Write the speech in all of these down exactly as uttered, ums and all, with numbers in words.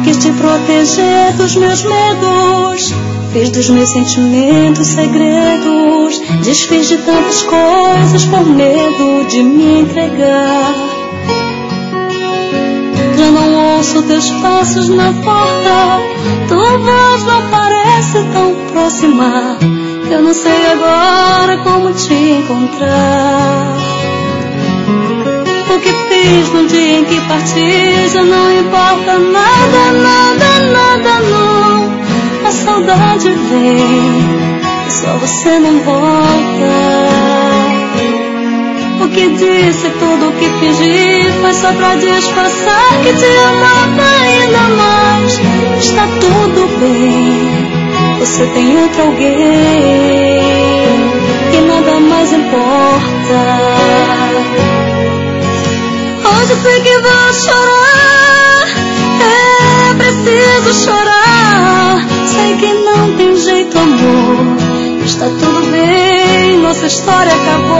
Quis te proteger dos meus medos, fiz dos meus sentimentos segredos, desfiz de tantas coisas por medo de me entregar. Já não ouço teus passos na porta, tua voz não parece tão próxima, que eu não sei agora como te encontrar. O que fiz no dia em que parti já não importa nada, nada, nada não. A saudade vem e só você não volta. O que disse, tudo o que fingi foi só pra disfarçar que te amava ainda mais. Está tudo bem, você tem outro alguém e nada mais importa. Hoje eu sei que vou chorar, é preciso chorar. Sei que não tem jeito, amor, está tudo bem, nossa história acabou.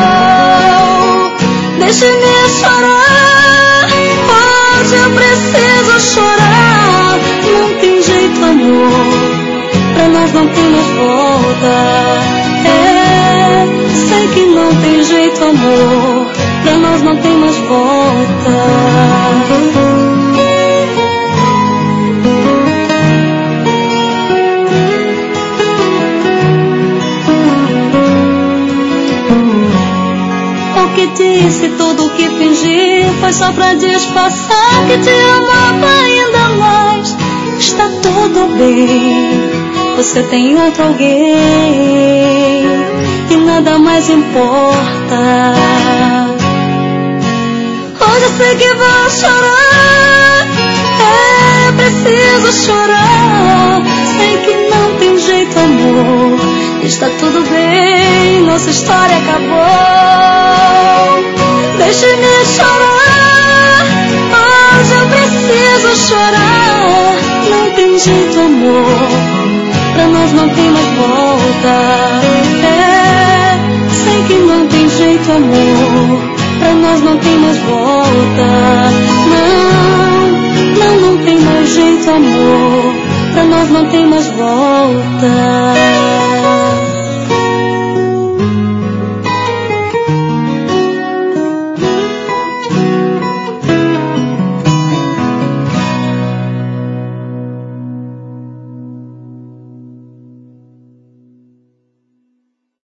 Deixe-me chorar, hoje eu preciso chorar. Não tem jeito, amor, pra nós não tem mais volta. É, sei que não tem jeito, amor, pra nós não tem mais volta. O que disse, tudo o que fingi foi só pra disfarçar que te amava ainda mais. Está tudo bem, você tem outro alguém e nada mais importa. Hoje eu sei que vou chorar, é preciso chorar. Sei que não tem jeito, amor, está tudo bem, nossa história acabou. Deixe-me chorar, hoje eu preciso chorar. Não tem jeito, amor, pra nós não tem mais volta. É, sei que não tem jeito, amor, pra nós não tem mais volta. Não, não, não tem mais jeito, amor, pra nós não tem mais volta.